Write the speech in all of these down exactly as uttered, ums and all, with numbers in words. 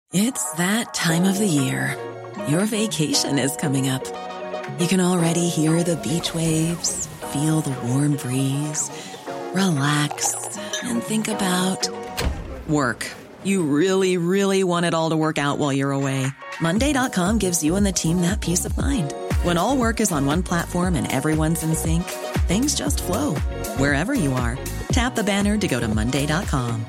It's that time of the year. Your vacation is coming up. You can already hear the beach waves, feel the warm breeze, relax, and think about work. You really, really want it all to work out while you're away. Monday dot com gives you and the team that peace of mind. When all work is on one platform and everyone's in sync, things just flow. Wherever you are, tap the banner to go to monday dot com.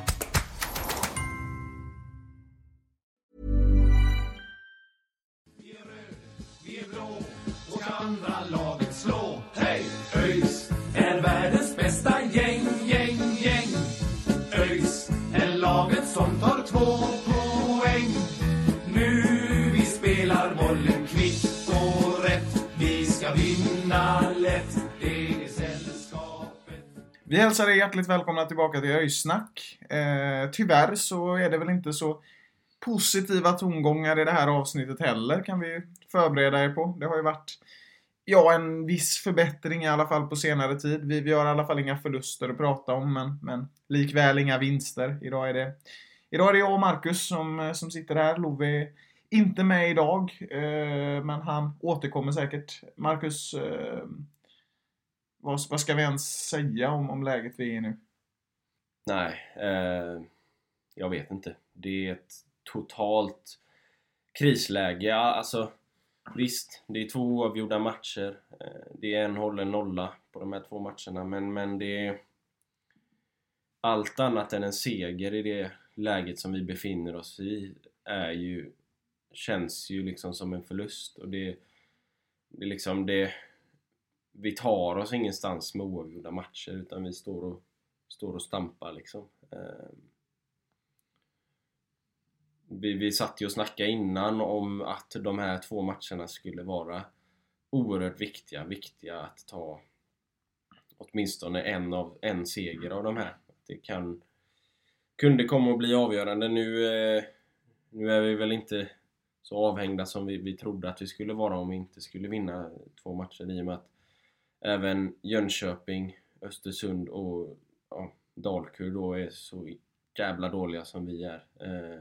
Vi hälsar er hjärtligt välkomna tillbaka till Öjsnack. Eh, tyvärr så är det väl inte så positiva tongångar i det här avsnittet heller, kan vi förbereda er på. Det har ju varit ja, en viss förbättring i alla fall på senare tid. Vi, vi har i alla fall inga förluster att prata om, men, men likväl inga vinster. Idag är det, idag är det jag och Marcus som, som sitter här. Love är inte med idag, eh, men han återkommer säkert. Marcus... Eh, Vad, vad ska vi ens säga om, om läget vi är i nu? Nej, eh, jag vet inte. Det är ett totalt krisläge. Alltså, visst, det är två oavgjorda matcher. Eh, det är en hållen nolla på de här två matcherna. Men, men det är allt annat än en seger i det läget som vi befinner oss i. Är ju, känns ju liksom som en förlust. Och det, det är liksom det... Vi tar oss ingenstans med oavgjorda matcher, utan vi står och, står och stampar liksom. Eh, vi, vi satt ju och snackade innan om att de här två matcherna skulle vara oerhört viktiga. Viktiga att ta åtminstone en, av, en seger av de här. Det kan, kunde komma att bli avgörande. Nu, eh, nu är vi väl inte så avhängda som vi, vi trodde att vi skulle vara om vi inte skulle vinna två matcher, i och med att även Jönköping, Östersund och ja, Dalkurd då är så jävla dåliga som vi är. Eh,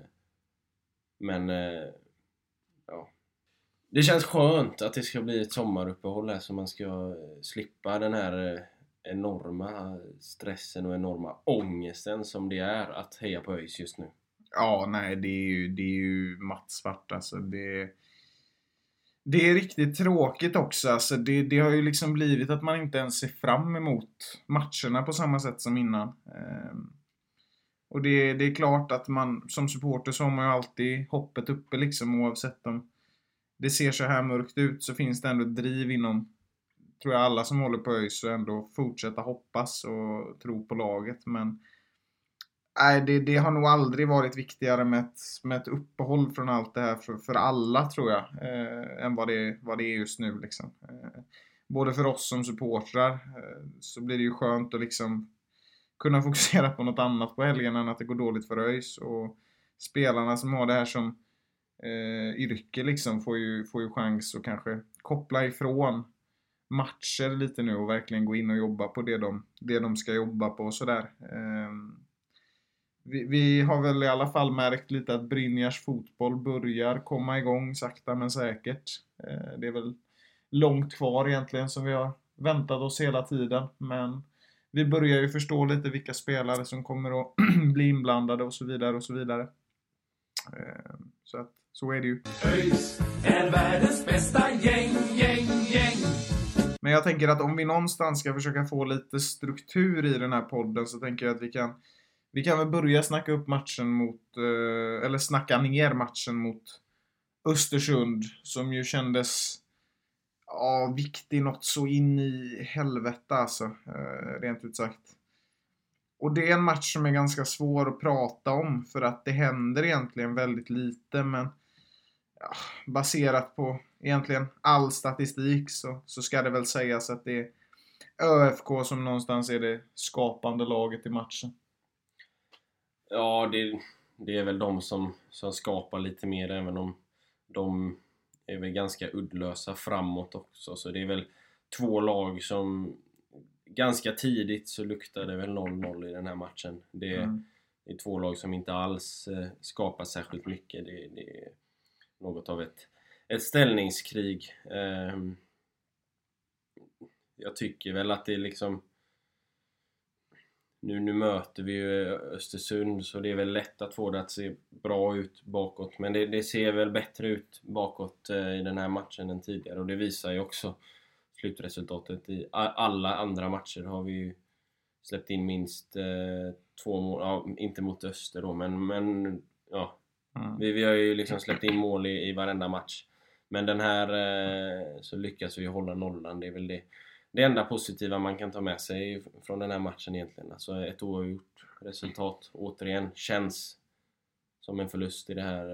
men eh, ja, det känns skönt att det ska bli ett sommaruppehåll här, så man ska slippa den här eh, enorma stressen och enorma ångesten som det är att heja på ÖIS just nu. Ja, nej, det är ju, det är ju mattsvart alltså. Det Det är riktigt tråkigt också. Alltså det, det har ju liksom blivit att man inte ens ser fram emot matcherna på samma sätt som innan. Ehm, och det, det är klart att man som supporter så har man ju alltid hoppet uppe liksom, oavsett om det ser så här mörkt ut, så finns det ändå ett driv inom, tror jag, alla som håller på ÖIS, och ändå fortsätta hoppas och tro på laget. Men nej, det, det har nog aldrig varit viktigare med ett, med ett uppehåll från allt det här för, för alla, tror jag, eh, än vad det, vad det är just nu liksom. Eh, både för oss som supportrar eh, så blir det ju skönt att liksom kunna fokusera på något annat på helgen än att det går dåligt för ÖIS, och spelarna som har det här som eh, yrke liksom får ju, får ju chans att kanske koppla ifrån matcher lite nu och verkligen gå in och jobba på det de, det de ska jobba på och sådär. Eh, Vi, vi har väl i alla fall märkt lite att Brynjars fotboll börjar komma igång sakta men säkert. Eh, det är väl långt kvar egentligen, som vi har väntat oss hela tiden. Men vi börjar ju förstå lite vilka spelare som kommer att bli inblandade och så vidare och så vidare. Eh, så att, så är det ju. ÖIS är världens bästa gäng, gäng, gäng. Men jag tänker att om vi någonstans ska försöka få lite struktur i den här podden, så tänker jag att vi kan Vi kan väl börja snacka upp matchen mot, eller snacka ner matchen mot Östersund, som ju kändes ja, viktig något så in i helvete alltså, rent ut sagt. Och det är en match som är ganska svår att prata om, för att det händer egentligen väldigt lite, men ja, baserat på egentligen all statistik så, så ska det väl sägas att det är ÖFK som någonstans är det skapande laget i matchen. Ja, det, det är väl de som, som skapar lite mer, även om de är väl ganska uddlösa framåt också. Så det är väl två lag som ganska tidigt så luktar det väl noll noll i den här matchen. Det, mm. det är två lag som inte alls eh, skapar särskilt mycket. Det, det är något av ett, ett ställningskrig. Eh, jag tycker väl att det är liksom nu, nu möter vi ju Östersund, så det är väl lätt att få det att se bra ut bakåt, men det, det ser väl bättre ut bakåt eh, i den här matchen än tidigare, och det visar ju också slutresultatet. I alla andra matcher har vi ju släppt in minst eh, två mål, ja, inte mot Öster då, men, men ja, mm. vi, vi har ju liksom släppt in mål i, i varenda match, men den här eh, så lyckas vi hålla nollan. Det är väl det Det enda positiva man kan ta med sig från den här matchen egentligen. Alltså ett oavgjort resultat återigen känns som en förlust i det här,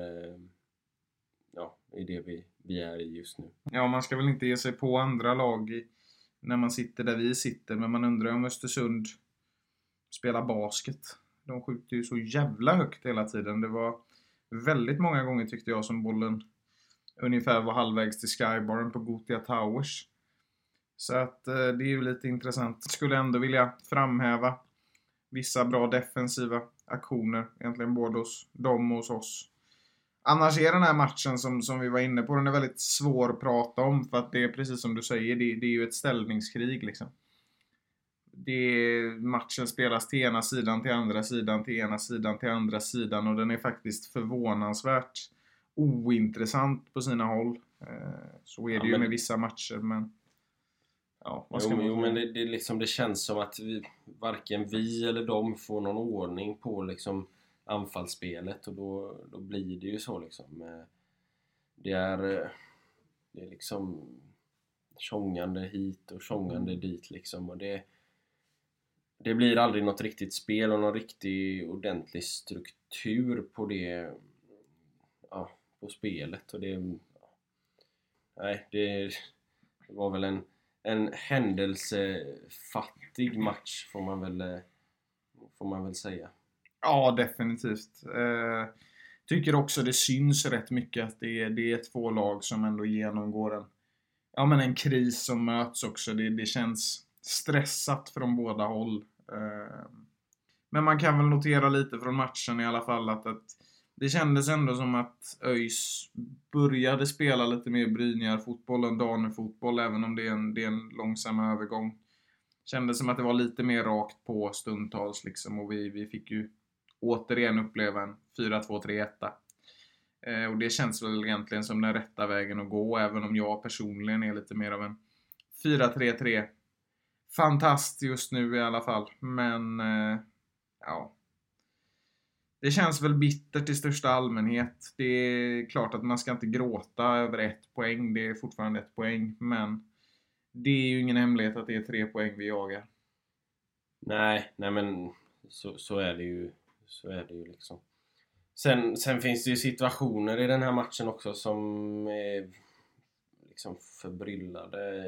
ja, i det vi, vi är i just nu. Ja, man ska väl inte ge sig på andra lag i, när man sitter där vi sitter, men man undrar om Östersund spelar basket. De skjuter ju så jävla högt hela tiden. Det var väldigt många gånger, tyckte jag, som bollen ungefär var halvvägs till skybaren på Gothia Towers. Så att eh, det är ju lite intressant. Skulle ändå vilja framhäva vissa bra defensiva aktioner. Egentligen både hos dem och hos oss. Annars är den här matchen som, som vi var inne på, den är väldigt svår att prata om. För att det är precis som du säger, det, det är ju ett ställningskrig liksom. Det är, matchen spelas till ena sidan, till andra sidan, till ena sidan, till andra sidan. Och den är faktiskt förvånansvärt ointressant på sina håll. Eh, så är det ja, ju men... med vissa matcher, men... Ja, jo, jo men det, det, liksom, det känns som att vi, varken vi eller de får någon ordning på liksom, anfallsspelet, och då, då blir det ju så liksom. Det är, det är liksom tjongande hit och tjongande mm. dit liksom, och det, det blir aldrig något riktigt spel och någon riktig ordentlig struktur på det, ja, på spelet, och det, nej, det, det var väl en En händelsefattig match får man väl, får man väl säga. Ja, definitivt. Eh, tycker också det syns rätt mycket att det är, det är två lag som ändå genomgår en, ja, men en kris som möts också. Det, det känns stressat från båda håll. Eh, men man kan väl notera lite från matchen i alla fall att, att det kändes ändå som att ÖIS började spela lite mer Brynjar-fotboll än Danne-fotboll, även om det är, en, det är en långsam övergång. Kändes som att det var lite mer rakt på stundtals liksom, och vi, vi fick ju återigen uppleva en fyra två tre ett. Eh, och det känns väl egentligen som den rätta vägen att gå, även om jag personligen är lite mer av en fyra tre tre fantast just nu i alla fall. Men eh, ja... Det känns väl bittert i största allmänhet. Det är klart att man ska inte gråta över ett poäng. Det är fortfarande ett poäng. Men det är ju ingen hemlighet att det är tre poäng vi jagar. Nej, nej men så, så är det ju. Så är det ju liksom. Sen, sen finns det ju situationer i den här matchen också som är liksom förbryllade.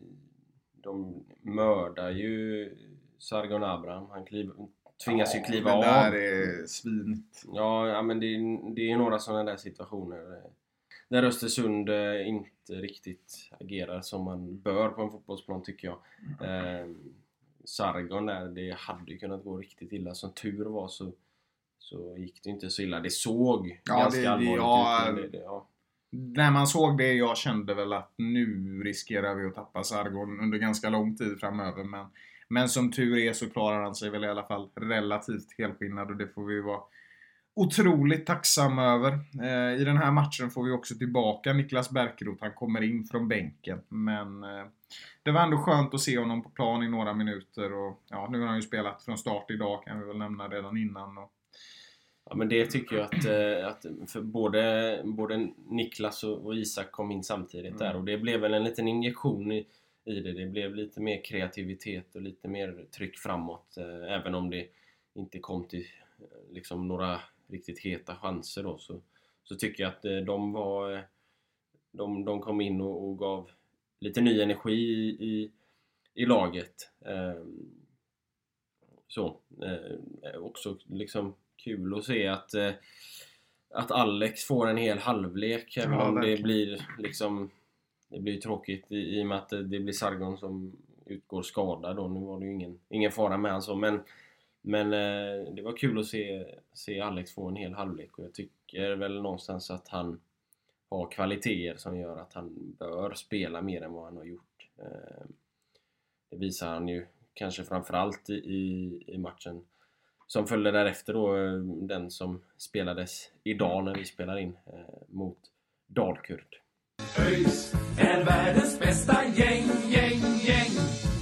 De mördar ju Sargon Abraham. Han kliver... tvingas ju kliva av. Det där är svinigt. Ja, ja men det, det är några sådana där situationer där Östersund inte riktigt agerar som man bör på en fotbollsplan, tycker jag. Eh, Sargon där, det hade ju kunnat gå riktigt illa. Som tur var så, så gick det inte så illa. Det såg ja, ganska det, allvarligt ja, ut. Men det, det, ja. När man såg det, jag kände väl att nu riskerar vi att tappa Sargon under ganska lång tid framöver. Men Men som tur är så klarar han sig väl i alla fall relativt helskinnad, och det får vi vara otroligt tacksamma över. Eh, I den här matchen får vi också tillbaka Niklas Bärkeroth. Han kommer in från bänken, men eh, det var ändå skönt att se honom på plan i några minuter. Och ja, nu har han ju spelat från start idag, kan vi väl nämna redan innan. Och... Ja, men det tycker jag att, att för både, både Niklas och Isak kom in samtidigt där, och det blev väl en liten injektion i i det. Det blev lite mer kreativitet och lite mer tryck framåt, eh, även om det inte kom till eh, liksom några riktigt heta chanser då, så, så tycker jag att eh, de var eh, de, de kom in och, och gav lite ny energi i, i, i laget. Eh, så eh, också liksom kul att se att eh, att Alex får en hel halvlek, även ja, om verkligen. Det blir liksom det blir tråkigt i, i och med att det blir Sargon som utgår skadad då. Nu var det ju ingen, ingen fara med han så, men, Men eh, det var kul att se, se Alex få en hel halvlek, och jag tycker väl någonstans att han har kvaliteter som gör att han bör spela mer än vad han har gjort. Eh, det visar han ju kanske framförallt i, i, i matchen som följde därefter då, den som spelades idag när vi spelar in eh, mot Dalkurd. ÖIS är världens bästa gäng, gäng, gäng.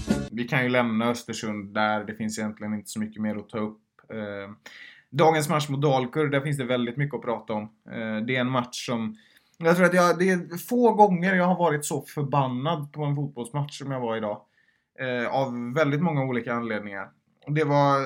Vi kan ju lämna Östersund där. Det finns egentligen inte så mycket mer att ta upp. Eh, dagens match mot Dalkurd, där finns det väldigt mycket att prata om. Eh, det är en match som... Jag tror att jag, det är få gånger jag har varit så förbannad på en fotbollsmatch som jag var idag. Eh, av väldigt många olika anledningar. Det var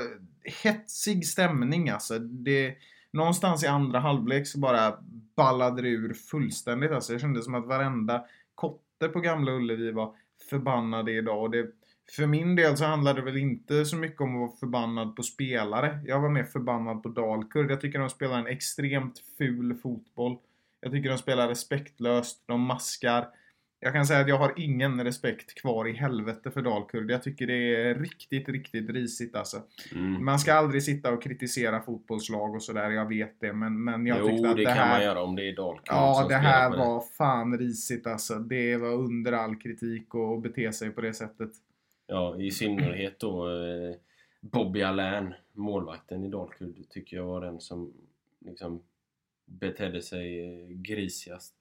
hetsig stämning alltså. Det, någonstans i andra halvlek så bara ballade det ur fullständigt. Alltså. Det kändes som att varenda kotte på Gamla Ullevi var förbannade idag. Och det, för min del så handlade det väl inte så mycket om att vara förbannad på spelare. Jag var mer förbannad på Dalkurd. Jag tycker de spelar en extremt ful fotboll. Jag tycker de spelar respektlöst. De maskar. Jag kan säga att jag har ingen respekt kvar i helvete för Dalkurd. Jag tycker det är riktigt, riktigt risigt alltså. Mm. Man ska aldrig sitta och kritisera fotbollslag och sådär, jag vet det. Men, men jag jo, tyckte att det, det här... kan man göra om det är Dalkurd. Ja, det här var det. Fan risigt alltså. Det var under all kritik att bete sig på det sättet. Ja, i synnerhet då eh, Bobby Allain, målvakten i Dalkurd, tycker jag var den som liksom betedde sig grisigast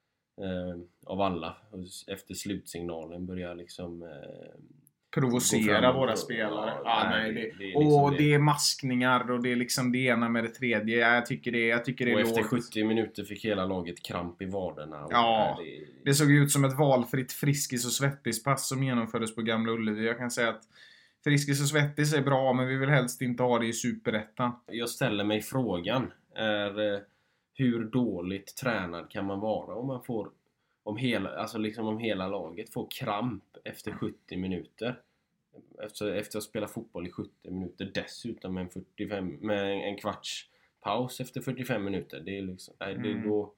eh, av alla. Efter slutsignalen börjar liksom eh, provocera våra och, spelare. Ja, ja, nej, det, det, det är liksom och det. det är maskningar och det är liksom det ena med det tredje. Jag tycker det, jag tycker det och är efter lågt. sjuttio minuter fick hela laget kramp i vaderna. Och ja, det, det såg ut som ett valfritt Friskis och Svettis-pass som genomfördes på Gamla Ullevi. Jag kan säga att Friskis och Svettis är bra, men vi vill helst inte ha det i superettan. Jag ställer mig frågan, är hur dåligt tränad kan man vara om man får om hela, alltså liksom om hela laget får kramp efter sjuttio minuter, efter, efter att spela fotboll i sjuttio minuter, dessutom med en, fyrtiofem, med en kvarts paus efter fyrtiofem minuter. Det är liksom, nej, det är då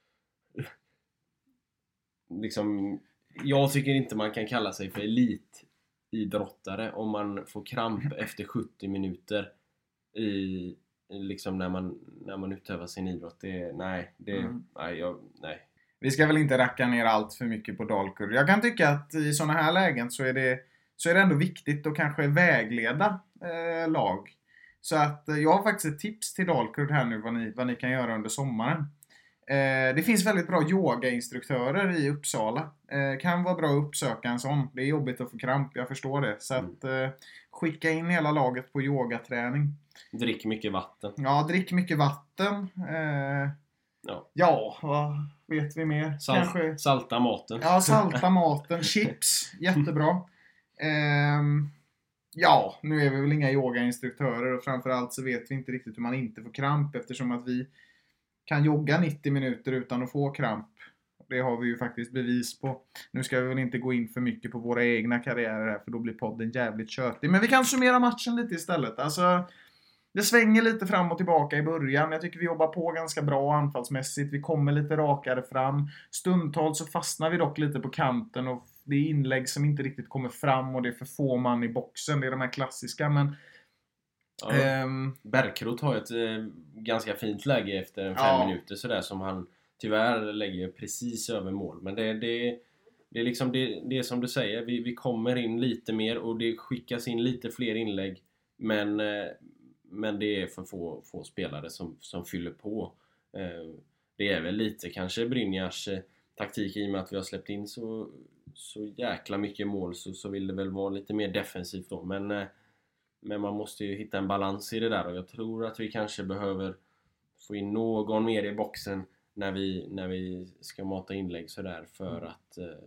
liksom, jag tycker inte man kan kalla sig för elitidrottare om man får kramp efter sjuttio minuter i liksom när man när man utövar sin idrott. Det, nej, det mm. nej, jag, nej. Vi ska väl inte racka ner allt för mycket på Dalkurd. Jag kan tycka att i såna här lägen så är det, så är det ändå viktigt att kanske vägleda eh, lag. Så att eh, jag har faktiskt ett tips till Dalkurd här nu vad ni, vad ni kan göra under sommaren. Eh, det finns väldigt bra yogainstruktörer i Uppsala. Eh, kan vara bra att uppsöka en sån. Det är jobbigt att få kramp, jag förstår det. Så att eh, skicka in hela laget på yogaträning. Drick mycket vatten. Ja, drick mycket vatten. Eh, ja, ja vad vet vi mer? Salt, Kanske... Salta maten. Ja, salta maten. Chips, jättebra. Eh, ja, nu är vi väl inga yogainstruktörer. Och framförallt så vet vi inte riktigt hur man inte får kramp. Eftersom att vi kan jogga nittio minuter utan att få kramp. Det har vi ju faktiskt bevis på. Nu ska vi väl inte gå in för mycket på våra egna karriärer här, för då blir podden jävligt tjötig. Men vi kan summera matchen lite istället. Alltså, det svänger lite fram och tillbaka i början. Jag tycker vi jobbar på ganska bra anfallsmässigt. Vi kommer lite rakare fram. Stundtals så fastnar vi dock lite på kanten. Och det är inlägg som inte riktigt kommer fram. Och det är för få man i boxen. Det är de här klassiska. Men ja, ähm, Bärkroth har ett äh, ganska fint läge efter fem ja. minuter. Sådär, som han tyvärr lägger precis över mål. Men det, det, det är liksom det, det är som du säger. Vi, vi kommer in lite mer. Och det skickas in lite fler inlägg. Men... Äh, Men det är för få, få spelare som, som fyller på. Eh, det är väl lite kanske Brynjars eh, taktik i och med att vi har släppt in så, så jäkla mycket mål. Så, så vill det väl vara lite mer defensivt då. Men, eh, men man måste ju hitta en balans i det där. Och jag tror att vi kanske behöver få in någon mer i boxen när vi, när vi ska mata inlägg sådär. För att, eh,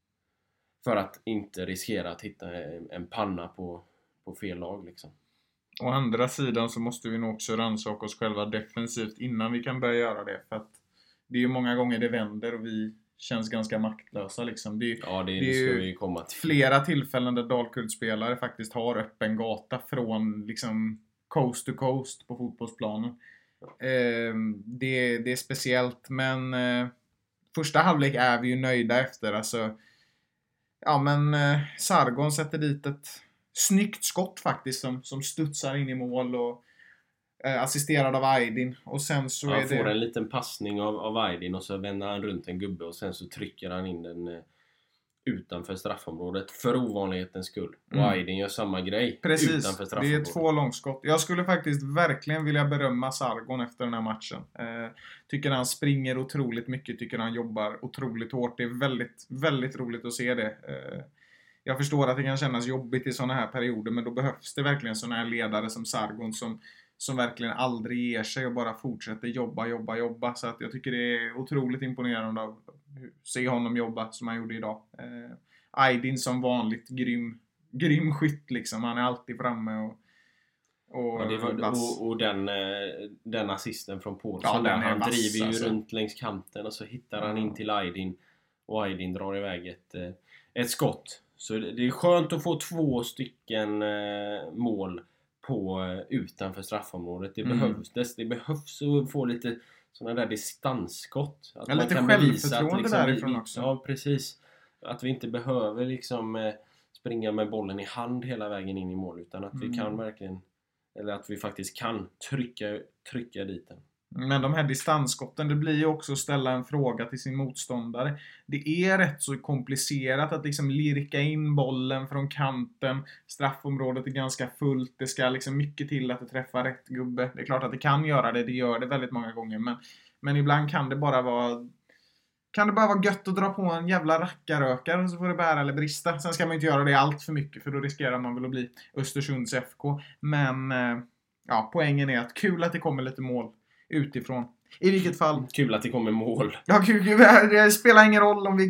för att inte riskera att hitta en, en panna på, på fel lag liksom. Å andra sidan så måste vi nog också rannsaka oss själva defensivt innan vi kan börja göra det. För att det är ju många gånger det vänder och vi känns ganska maktlösa. Liksom. Det är, ja, det, det är ska vi komma till. Flera tillfällen där Dalkurd-spelare faktiskt har öppen gata från liksom coast to coast på fotbollsplanen. Ja. Eh, det, det är speciellt, men eh, första halvlek är vi ju nöjda efter. Alltså, ja, men eh, Sargon sätter dit ett snyggt skott faktiskt som, som studsar in i mål och eh, assisterad av Aydin. Och sen så Han är får det... en liten passning av, av Aydin och så vänder han runt en gubbe och sen så trycker han in den eh, utanför straffområdet för ovanlighetens skull. Mm. Och Aydin gör samma grej Precis, utanför det är straffområdet. två långskott. Jag skulle faktiskt verkligen vilja berömma Sargon efter den här matchen. Eh, tycker han springer otroligt mycket, tycker han jobbar otroligt hårt. Det är väldigt, väldigt roligt att se det. Eh, jag förstår att det kan kännas jobbigt i sådana här perioder, men då behövs det verkligen sådana här ledare som Sargon som, som verkligen aldrig ger sig och bara fortsätter jobba, jobba, jobba. Så att jag tycker det är otroligt imponerande att se honom jobba som han gjorde idag. Eh, Aydin som vanligt grym, grym skytt liksom. Han är alltid framme och, och, ja, det var, och, och den, den assisten från Paulsson, ja, där han vass, driver ju alltså. runt längs kanten och så hittar han Ja. in till Aydin och Aydin drar iväg ett, ett skott. Så det är skönt att få två stycken mål på utanför straffområdet. Det Mm. behövs det, det behövs att få lite sådana där distansskott. Att Ja, man lite kan bevisa att självförtroende liksom, därifrån vi, också. Ja, precis. Att vi inte behöver liksom eh, springa med bollen i hand hela vägen in i mål, utan att Mm. vi kan verkligen, eller att vi faktiskt kan trycka, trycka dit den. Men de här distansskotten, det blir ju också att ställa en fråga till sin motståndare. Det är rätt så komplicerat att liksom lirka in bollen från kanten. Straffområdet är ganska fullt. Det ska liksom mycket till att det träffar rätt gubbe. Det är klart att det kan göra det. Det gör det väldigt många gånger. Men, men ibland kan det bara vara... Kan det bara vara gött att dra på en jävla rackarökare och så får det bära eller brista. Sen ska man inte göra det allt för mycket, för då riskerar man väl att bli Östersunds F K. Men ja, poängen är att kul att det kommer lite mål utifrån. I vilket fall... Kul att det kommer mål. Ja, kul, kul. Det spelar ingen roll om vi...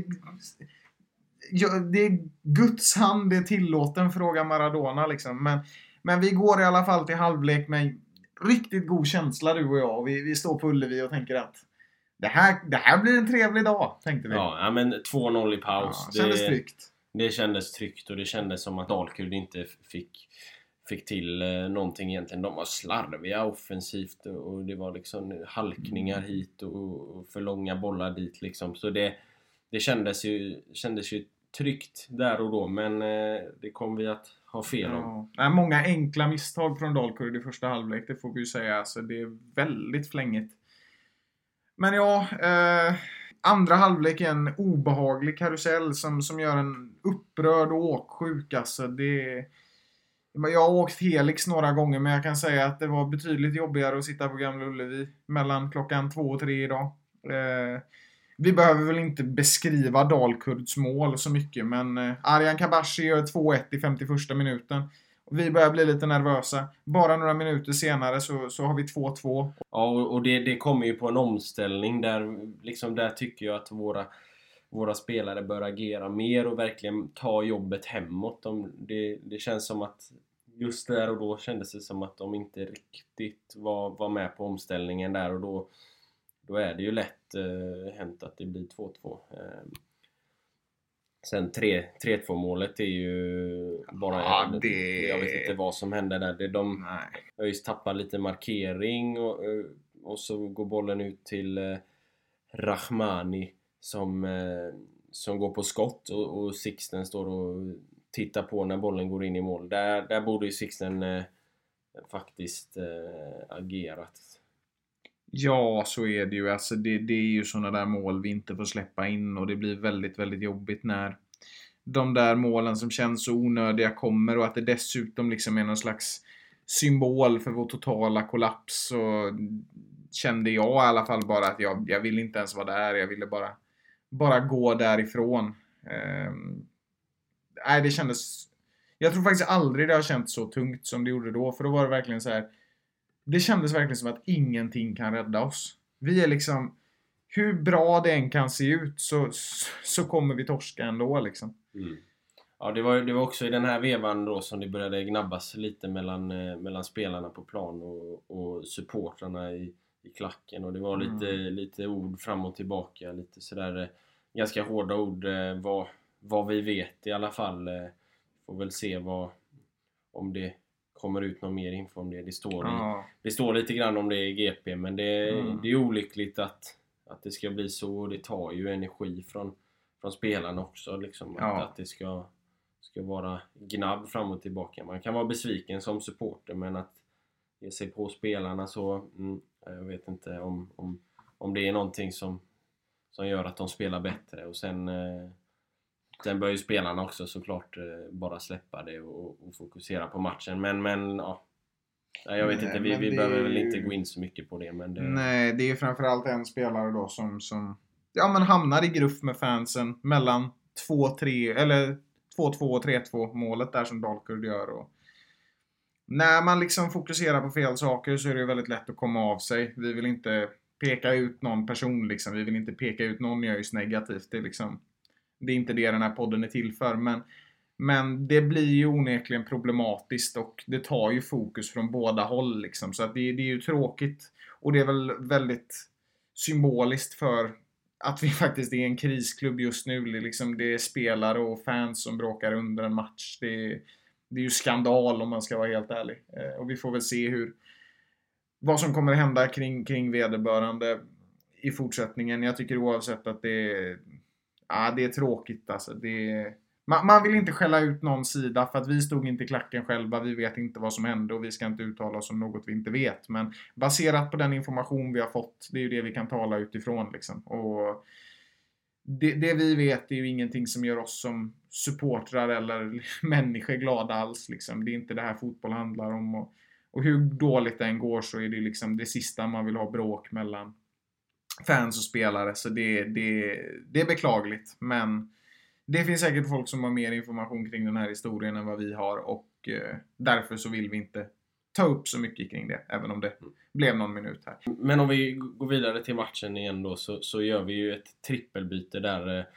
Ja, det är Guds hand, det är tillåten, fråga Maradona liksom. Men, men vi går i alla fall till halvlek med riktigt god känsla, du och jag. Vi, vi står på Ullevi och tänker att det här, det här blir en trevlig dag, tänkte vi. Ja, ja men två noll i paus. Ja, kändes det, tryggt. det kändes tryggt och det kändes som att Dalkurd inte fick, fick till eh, någonting egentligen. De var slarviga offensivt och det var liksom halkningar hit och, och för långa bollar dit liksom. Så det, det kändes, ju, kändes ju tryggt där och då, men eh, det kom vi att ha fel om. Ja. Många enkla misstag från Dalkurd i första halvlek, det får vi ju säga. Alltså, det är väldigt flängigt. Men ja, eh, andra halvlek är en obehaglig karusell som, som gör en upprörd och åksjuk. Alltså, det, jag har åkt Helix några gånger, men jag kan säga att det var betydligt jobbigare att sitta på Gamla Ullevi mellan klockan två och tre idag. Eh, vi behöver väl inte beskriva Dalkurds mål så mycket, men eh, Arjan Kabashi gör två ett i femtioförsta minuten. Vi börjar bli lite nervösa. Bara några minuter senare så, så har vi två två. Ja, och det, det kommer ju på en omställning där, liksom där tycker jag att våra, våra spelare bör agera mer och verkligen ta jobbet hemåt. De, det, det känns som att just där och då kändes det som att de inte riktigt var, var med på omställningen där, och då, då är det ju lätt eh, hänt att det blir två två. Eh, Sen tre två målet är ju bara... Ja, det... Jag vet inte vad som hände där. Det, de Nej. Öis tappar lite markering och, och så går bollen ut till eh, Rahmani som, eh, som går på skott och, och Sixten står och tittar på när bollen går in i mål. Där, där borde ju Sixten eh, faktiskt eh, agerat. Ja, så är det ju. Alltså, det, det är ju sådana där mål vi inte får släppa in, och det blir väldigt, väldigt jobbigt när de där målen som känns så onödiga kommer, och att det dessutom liksom är någon slags symbol för vår totala kollaps. Så kände jag i alla fall bara att jag, jag ville inte ens vara där. Jag ville bara, bara gå därifrån. Ehm, nej, det kändes... Jag tror faktiskt aldrig det har känts så tungt som det gjorde då. För då var det verkligen så här... Det kändes verkligen som att ingenting kan rädda oss. Vi är liksom... Hur bra det än kan se ut så, så kommer vi torska ändå liksom. Mm. Ja, det var, det var också i den här vevan då som det började gnabbas lite mellan, eh, mellan spelarna på plan och, och supportrarna i, i klacken. Och det var lite, Mm. lite ord fram och tillbaka. Lite sådär eh, ganska hårda ord. Eh, vad, vad vi vet i alla fall. Eh, får väl se vad, om det kommer ut någon mer info om det. Det står, Ja. i, det står lite grann om det i G P. Men det, Mm. det är olyckligt att, att det ska bli så. Och det tar ju energi från, från spelarna också. Liksom, Ja. att, att det ska... ska vara gnabb fram och tillbaka. Man kan vara besviken som supporter, men att ge sig på spelarna så, mm, jag vet inte om, om, om det är någonting som, som gör att de spelar bättre. Och sen, eh, sen bör ju spelarna också såklart eh, bara släppa det och, och fokusera på matchen. Men, men ja, jag vet Nej, inte, vi, vi det behöver är väl ju... inte gå in så mycket på det. Men det... Nej, det är framförallt en spelare då som, som ja, men hamnar i gruff med fansen mellan två tre eller två två och tre två målet där som Dalkurd gör. Och när man liksom fokuserar på fel saker så är det väldigt lätt att komma av sig. Vi vill inte peka ut någon person liksom. Vi vill inte peka ut någon ÖIS negativt. Det är liksom, det är inte det den här podden är till för. Men, men det blir ju onekligen problematiskt och det tar ju fokus från båda håll liksom. Så att det, det är ju tråkigt. Och det är väl väldigt symboliskt för att vi faktiskt är en krisklubb just nu. Det är, liksom, det är spelare och fans som bråkar under en match. Det är, det är ju skandal om man ska vara helt ärlig. Eh, och vi får väl se hur vad som kommer att hända kring, kring vederbörande i fortsättningen. Jag tycker oavsett att det är, ja, det är tråkigt. Alltså. Det är, man, man vill inte skälla ut någon sida för att vi stod inte i klacken själva. Vi vet inte vad som hände och vi ska inte uttala oss om något vi inte vet. Men baserat på den information vi har fått, det är ju det vi kan tala utifrån. Liksom. Och det, det vi vet är ju ingenting som gör oss som supportrar eller människor glada alls. Liksom. Det är inte det här fotboll handlar om. Och, och hur dåligt det än går så är det liksom det sista man vill ha bråk mellan fans och spelare. Så det, det, det är beklagligt. Men det finns säkert folk som har mer information kring den här historien än vad vi har. Och eh, därför så vill vi inte ta upp så mycket kring det. Även om det blev någon minut här. Men om vi går vidare till matchen igen då, så, så gör vi ju ett trippelbyte där,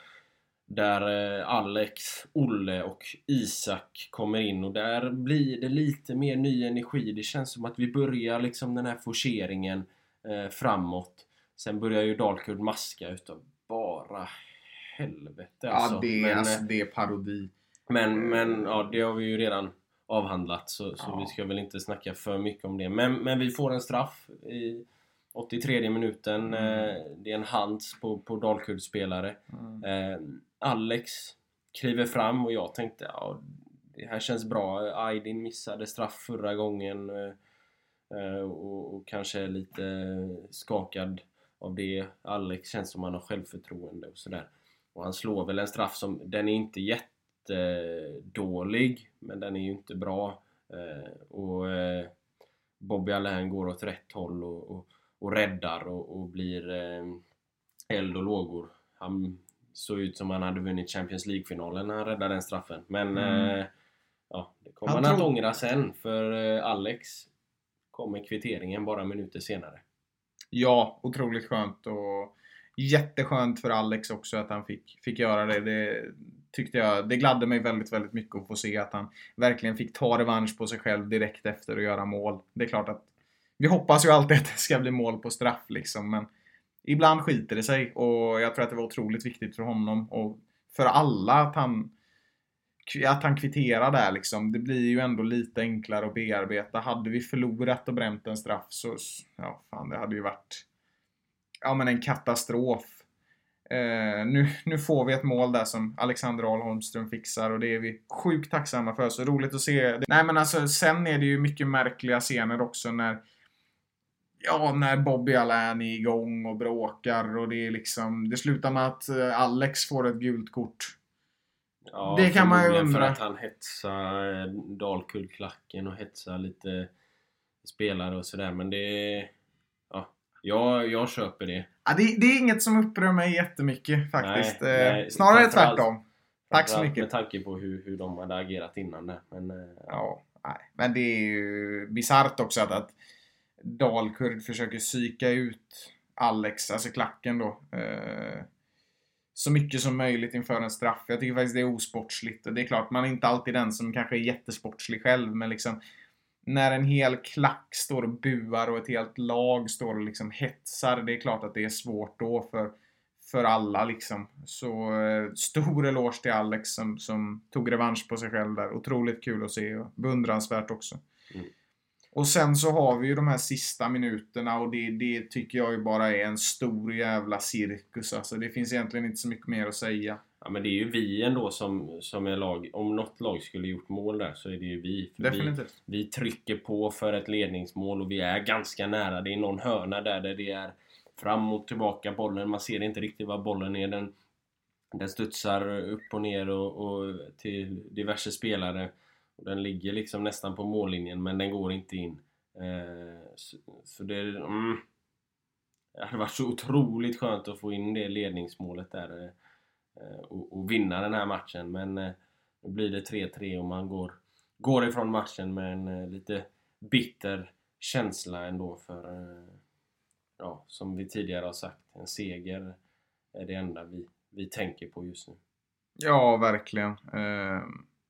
där Alex, Olle och Isak kommer in. Och där blir det lite mer ny energi. Det känns som att vi börjar liksom den här forceringen eh, framåt. Sen börjar ju Dalkurd maska utav bara helvete. Alltså. Ja, det är, men, alltså, det är parodi. Men, men ja, det har vi ju redan avhandlat. Så, så Ja. vi ska väl inte snacka för mycket om det. Men, men vi får en straff i åttiotredje minuten. Mm. Eh, det är en hands på, på Dalkurd-spelare. Mm. Eh, Alex kliver fram och jag tänkte, ja, det här känns bra. Aydin missade straff förra gången. Eh, och, och kanske lite skakad av det. Alex känns som han har självförtroende och sådär. Och han slår väl en straff som, den är inte jättedålig, men den är ju inte bra. Eh, och eh, Bobby Allahan går åt rätt håll och, och, och räddar och, och blir eh, eld och lågor. Han såg ut som han hade vunnit Champions League-finalen när han räddade den straffen. Men Mm. eh, ja, det kommer Han han att tror- ångra sen, för eh, Alex kommer kvitteringen bara minuter senare. Ja, otroligt skönt och jätteskönt för Alex också att han fick, fick göra det. Det tyckte jag, det gladde mig väldigt, väldigt mycket att få se att han verkligen fick ta revansch på sig själv direkt efter att göra mål. Det är klart att vi hoppas ju alltid att det ska bli mål på straff liksom, men ibland skiter det sig och jag tror att det var otroligt viktigt för honom och för alla att han att han kvitterar där liksom. Det blir ju ändå lite enklare att bearbeta. Hade vi förlorat och bränt en straff så, ja fan, det hade ju varit ja men en katastrof. Eh, nu, nu får vi ett mål där som Alexander Ahl Holmström fixar och det är vi sjukt tacksamma för. Så roligt att se. Nej men alltså sen är det ju mycket märkliga scener också när ja, när Bobby Allahan är igång och bråkar och det är liksom, det slutar med att Alex får ett gult kort. Ja, Det kan man ju förmodligen undra. för att han hetsar Dalkurd-klacken och hetsar lite spelare och sådär. Men det ja, jag, jag köper det. Ja, det, det är inget som upprör mig jättemycket faktiskt. Nej, Eh, nej, Snarare framförallt- tvärtom. Tack så Framförallt mycket. med tanke på hur, hur de hade agerat innan det. Men, eh, Ja, nej. Men det är ju bizarrt också att, att Dalkurd försöker psyka ut Alex, alltså klacken då. Eh, så mycket som möjligt inför en straff. Jag tycker faktiskt det är osportsligt. Och det är klart, man är inte alltid den som kanske är jättesportslig själv. Men liksom, när en hel klack står och buar och ett helt lag står och liksom hetsar. Det är klart att det är svårt då för, för alla liksom. Så eh, stor eloge till Alex som, som tog revansch på sig själv där. Otroligt kul att se och beundransvärt också. Mm. Och sen så har vi ju de här sista minuterna och det, det tycker jag ju bara är en stor jävla cirkus. Alltså det finns egentligen inte så mycket mer att säga. Ja, men det är ju vi ändå som, som är lag. Om något lag skulle gjort mål där så är det ju vi. För Definitivt. Vi, vi trycker på för ett ledningsmål och vi är ganska nära. Det är någon hörna där, där det är fram och tillbaka bollen. Man ser inte riktigt vad bollen är. Den, den studsar upp och ner och, och till diverse spelare. Och den ligger liksom nästan på mållinjen, men den går inte in. Eh, så, så det, mm, det hade varit så otroligt skönt att få in det ledningsmålet där eh, och, och vinna den här matchen. Men eh, nu blir det tre tre och man går, går ifrån matchen med en eh, lite bitter känsla ändå. För eh, ja, som vi tidigare har sagt, en seger är det enda vi, vi tänker på just nu. Ja, verkligen. Eh,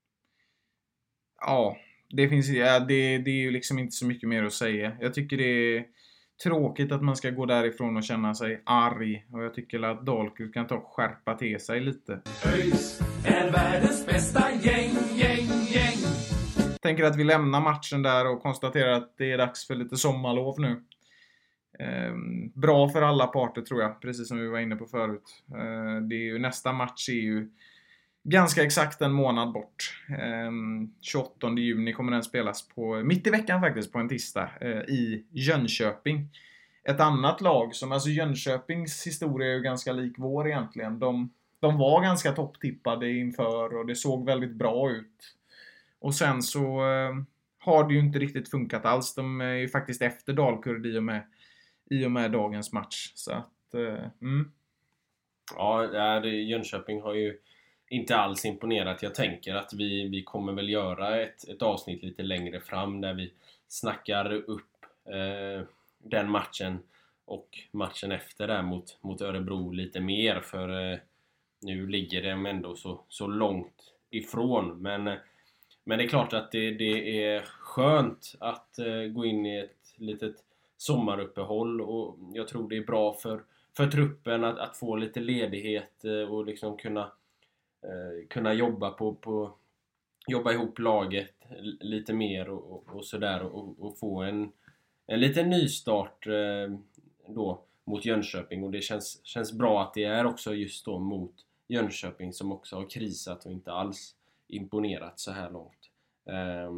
ja, det finns ja, det, det är ju liksom inte så mycket mer att säga. Jag tycker det är tråkigt att man ska gå därifrån och känna sig arg. Och jag tycker att Dalkurd kan ta och skärpa till sig lite. ÖIS är världens bästa gäng, gäng, gäng. Tänker att vi lämnar matchen där och konstaterar att det är dags för lite sommarlov nu. Eh, bra för alla parter tror jag, precis som vi var inne på förut. Eh, det är ju, nästa match är ju ganska exakt en månad bort. Eh, tjugoåttonde juni kommer den spelas på, mitt i veckan faktiskt, på en tisdag eh, i Jönköping. Ett annat lag som, alltså Jönköpings historia är ju ganska lik vår egentligen. De, de var ganska topptippade inför och det såg väldigt bra ut. Och sen så eh, har det ju inte riktigt funkat alls. De är ju faktiskt efter Dalkurd i och med, i och med dagens match. Så att, eh, mm. Ja, det, Jönköping har ju inte alls imponerat. Jag tänker att vi, vi kommer väl göra ett, ett avsnitt lite längre fram där vi snackar upp eh, den matchen och matchen efter där mot, mot Örebro lite mer. För eh, nu ligger de ändå så, så långt ifrån. Men, men det är klart att det, det är skönt att eh, gå in i ett litet sommaruppehåll. Och jag tror det är bra för, för truppen att, att få lite ledighet eh, och liksom kunna Eh, kunna jobba på, på jobba ihop laget lite mer och, och, och sådär och, och få en, en liten nystart eh, då mot Jönköping. Och det känns, känns bra att det är också just då mot Jönköping som också har krisat och inte alls imponerat så här långt. Eh,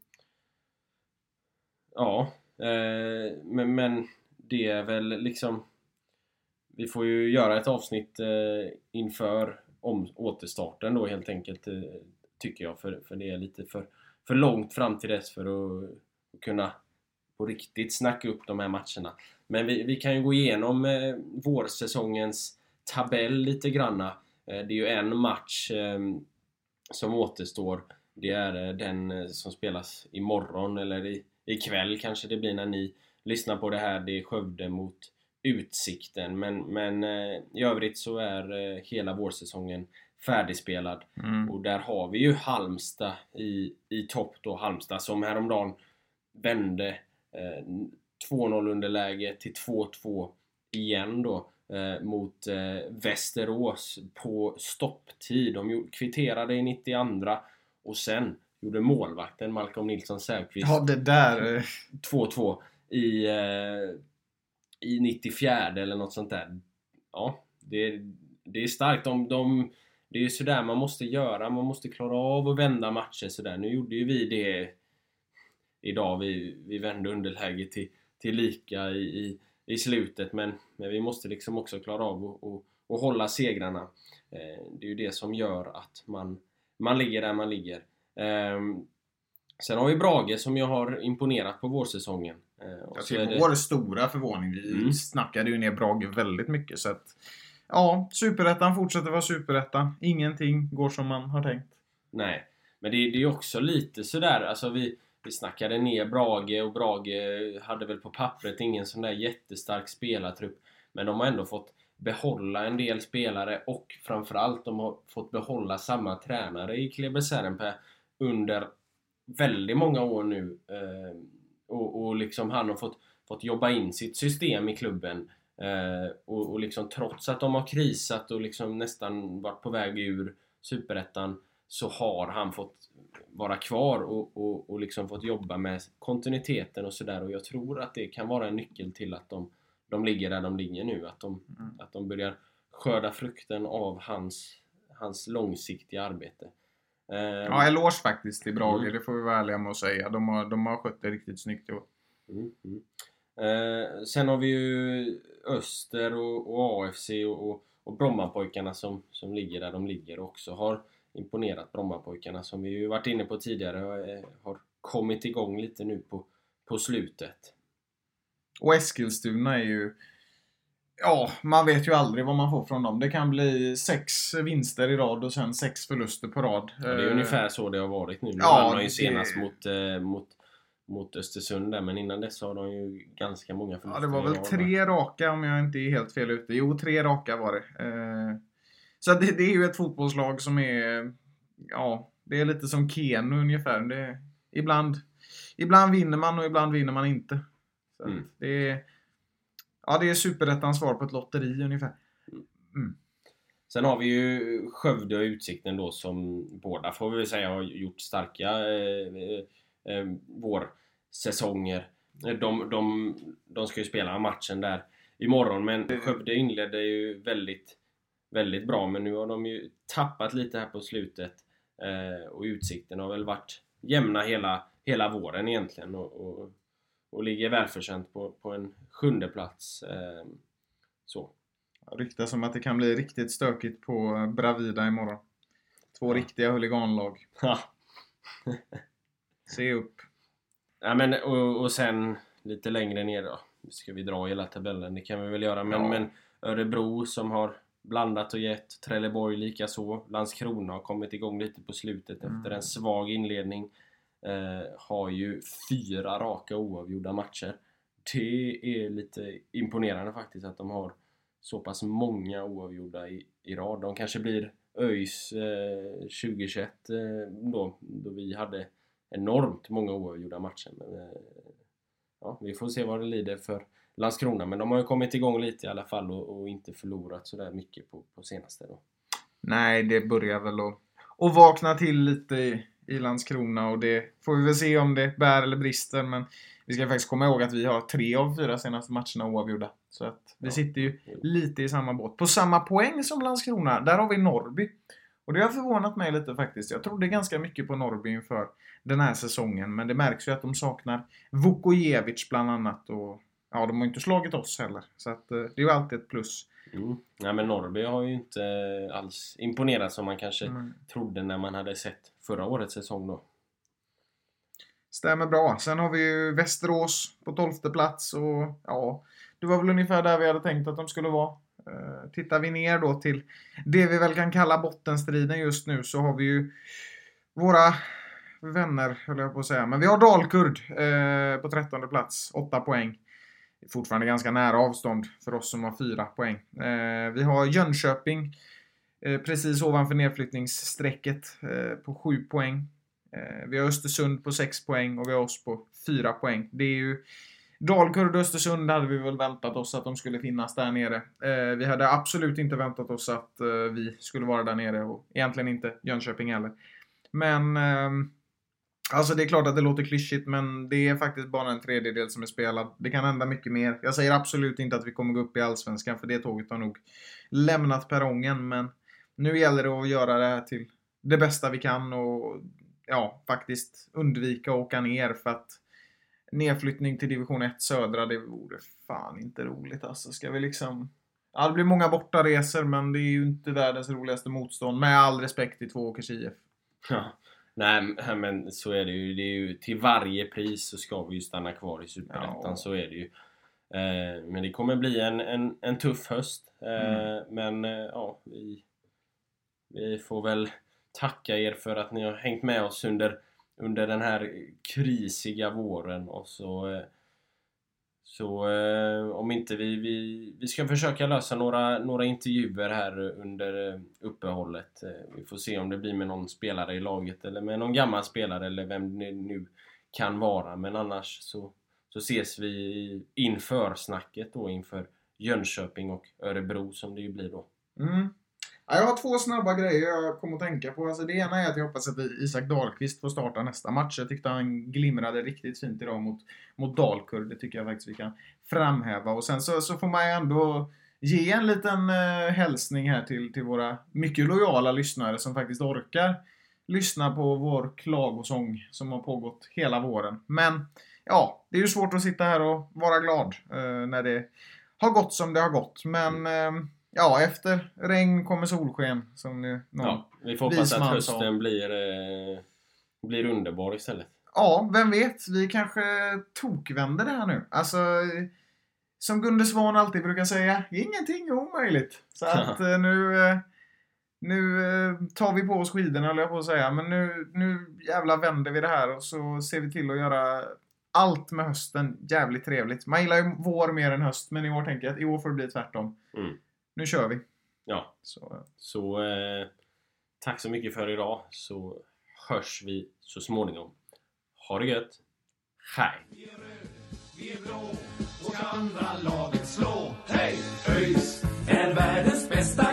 ja eh, men, men det är väl liksom, vi får ju göra ett avsnitt eh, inför om återstarten då helt enkelt, tycker jag, för, för det är lite för, för långt fram till dess för att, att kunna på riktigt snacka upp de här matcherna. Men vi, vi kan ju gå igenom eh, vårsäsongens tabell lite granna. Eh, det är ju en match eh, som återstår. Det är eh, den eh, som spelas imorgon eller i, ikväll kanske det blir när ni lyssnar på det här. Det är Skövde mot Utsikten, men, men eh, i övrigt så är eh, hela vårsäsongen färdigspelad. Mm. Och där har vi ju Halmstad i, i topp då. Halmstad som häromdagen vände eh, två noll underläge till två två igen då eh, mot eh, Västerås på stopptid. De kvitterade i nittioandra och sen gjorde målvakten Malcolm Nilsson Säfqvist ja, det där två två i eh, i nittiofjärde eller något sånt där. Ja, det, det är starkt. De, de, det är ju sådär man måste göra. Man måste klara av att vända matcher sådär. Nu gjorde ju vi det idag. Vi, vi vände underläge till, till lika i, i, i slutet. Men, men vi måste liksom också klara av att och, och hålla segrarna. Eh, det är ju det som gör att man, man ligger där man ligger. Eh, sen har vi Brage som jag har imponerat på vårsäsongen. Jag tycker det vår stora förvåning. Vi mm. snackade ju ner Brage väldigt mycket. Så att, ja, Superettan fortsätter vara Superettan. Ingenting går som man har tänkt. Nej, men det, det är också lite sådär. Alltså vi, vi snackade ner Brage och Brage hade väl på pappret ingen sån där jättestark spelartrupp. Men de har ändå fått behålla en del spelare och framförallt de har fått behålla samma tränare i Kleber Särenpää under väldigt många år nu. Eh, Och, och liksom han har fått, fått jobba in sitt system i klubben. Eh, och, och liksom trots att de har krisat och liksom nästan varit på väg ur Superettan så har han fått vara kvar och, och, och liksom fått jobba med kontinuiteten och sådär. Och jag tror att det kan vara en nyckel till att de, de ligger där de ligger nu. Att de, mm. att de börjar skörda frukten av hans, hans långsiktiga arbete. Um, ja, eloge faktiskt till Brage, mm. det får vi vara ärliga med att säga. De har, de har skött det riktigt snyggt i år. Mm, mm. Uh, sen har vi ju Öster och, och A F C och, och, och Brommapojkarna som, som ligger där de ligger och också har imponerat. Brommapojkarna som vi ju varit inne på tidigare och, har kommit igång lite nu på, på slutet. Och Eskilstuna är ju, ja, man vet ju aldrig vad man får från dem. Det kan bli sex vinster i rad och sen sex förluster på rad. Ja, det är uh, ungefär så det har varit nu. Nu ja, vann de ju senast det... mot, eh, mot mot Östersund där, men innan dess har de ju ganska många förluster. Ja, det var väl tre raka om jag inte är helt fel ute. Jo, tre raka var det. Eh, så det, det är ju ett fotbollslag som är, ja, det är lite som Keno ungefär. Det, ibland, ibland vinner man och ibland vinner man inte. Så mm. det är, ja, det är superrättans svar på ett lotteri ungefär. Mm. Sen har vi ju Skövde och Utsikten då som båda får vi säga har gjort starka eh, eh, vårsäsonger. De, de, de ska ju spela matchen där imorgon, men Skövde inledde ju väldigt, väldigt bra, men nu har de ju tappat lite här på slutet eh, och Utsikten har väl varit jämna hela, hela våren egentligen och, och, och ligger välförtjänt på, på en sjunde plats. Eh, så. Ryktas som att det kan bli riktigt stökigt på Bravida imorgon. Två ja. riktiga huliganlag. Ja. Se upp. Ja, men, och, och sen lite längre ner då. Ska vi dra hela tabellen? Det kan vi väl göra. Men, ja. men Örebro som har blandat och gett. Trelleborg lika så. Landskrona har kommit igång lite på slutet mm. efter en svag inledning. Eh, har ju fyra raka oavgjorda matcher. Det är lite imponerande faktiskt att de har så pass många oavgjorda i, i rad. De kanske blir ÖIS eh, tjugohundratjugoett eh, då, då vi hade enormt många oavgjorda matcher. Men, eh, ja, vi får se vad det lider för Landskrona. Men de har ju kommit igång lite i alla fall och, och inte förlorat så där mycket på, på senaste då. Nej, det börjar väl att, att vakna till lite i, i Landskrona och det får vi väl se om det bär eller brister. Men vi ska faktiskt komma ihåg att vi har tre av fyra senaste matcherna oavgjorda. Så att vi ja. sitter ju lite i samma båt. På samma poäng som Landskrona, där har vi Norrby. Och det har förvånat mig lite faktiskt. Jag trodde ganska mycket på Norrby inför den här säsongen. Men det märks ju att de saknar Vukojevic bland annat. Och ja, de har inte slagit oss heller. Så att det är ju alltid ett plus. Mm. Ja, men Norrby har ju inte alls imponerat som man kanske mm. trodde när man hade sett förra årets säsong då. Stämmer bra. Sen har vi ju Västerås på tolfte plats. Och ja, det var väl ungefär där vi hade tänkt att de skulle vara. Uh, tittar vi ner då till det vi väl kan kalla bottenstriden just nu, så har vi ju våra vänner, höll jag på att säga. Men vi har Dalkurd uh, på trettonde plats, åtta poäng. Fortfarande ganska nära avstånd för oss som har fyra poäng. Uh, vi har Jönköping uh, precis ovanför nedflyttningsstrecket uh, på sju poäng. Uh, vi har Östersund på sex poäng och vi har oss på fyra poäng. Det är ju Dalkurd och Östersund hade vi väl väntat oss att de skulle finnas där nere. Eh, vi hade absolut inte väntat oss att eh, vi skulle vara där nere. Och egentligen inte Jönköping heller. Men eh, alltså det är klart att det låter klyschigt. Men det är faktiskt bara en tredjedel som är spelad. Det kan hända mycket mer. Jag säger absolut inte att vi kommer gå upp i Allsvenskan. För det tåget har nog lämnat perrongen. Men nu gäller det att göra det här till det bästa vi kan. Och ja, faktiskt undvika att åka ner för att nedflyttning till division ett södra, det vore fan inte roligt alltså. Ska vi liksom... Ja, det blir många bortaresor, men det är ju inte världens roligaste motstånd. Med all respekt till Tvååkers I F. Ja, nej men så är det ju. Det är ju till varje pris så ska vi ju stanna kvar i Superettan, ja. Så är det ju. Eh, men det kommer bli en, en, en tuff höst. Eh, mm. Men eh, ja, vi, vi får väl tacka er för att ni har hängt med oss under under den här krisiga våren och så så eh, om inte vi, vi vi ska försöka lösa några några intervjuer här under uppehållet. Eh, vi får se om det blir med någon spelare i laget eller med någon gammal spelare eller vem det nu kan vara, men annars så så ses vi inför snacket då inför Jönköping och Örebro som det ju blir då. Mm. Ja, jag har två snabba grejer jag kommer att tänka på. Alltså det ena är att jag hoppas att Isak Dahlqvist får starta nästa match. Jag tyckte han glimrade riktigt fint idag mot, mot Dalkurd. Det tycker jag faktiskt vi kan framhäva. Och sen så, så får man ju ändå ge en liten eh, hälsning här till, till våra mycket lojala lyssnare som faktiskt orkar lyssna på vår klagosång som har pågått hela våren. Men ja, det är ju svårt att sitta här och vara glad eh, när det har gått som det har gått. Men eh, ja, efter regn kommer solsken. Som nu någon Ja, vi får hoppas att visman hösten sa. blir, eh, blir underbar istället. Ja, vem vet? Vi kanske tokvänder det här nu. Alltså, som Gunde Svan alltid brukar säga, ingenting är omöjligt. Så att eh, nu, eh, nu eh, tar vi på oss skidorna, eller jag på att säga. Men nu, nu jävla vänder vi det här och så ser vi till att göra allt med hösten jävligt trevligt. Man gillar ju vår mer än höst, men i år tänker jag att i år får det bli tvärtom. Mm. Nu kör vi. Ja, Så, så eh, tack så mycket för idag, så hörs vi så småningom. Ha det gött. Hej! Vi är blå och ska andra laget slå. Hej! ÖIS är världens bästa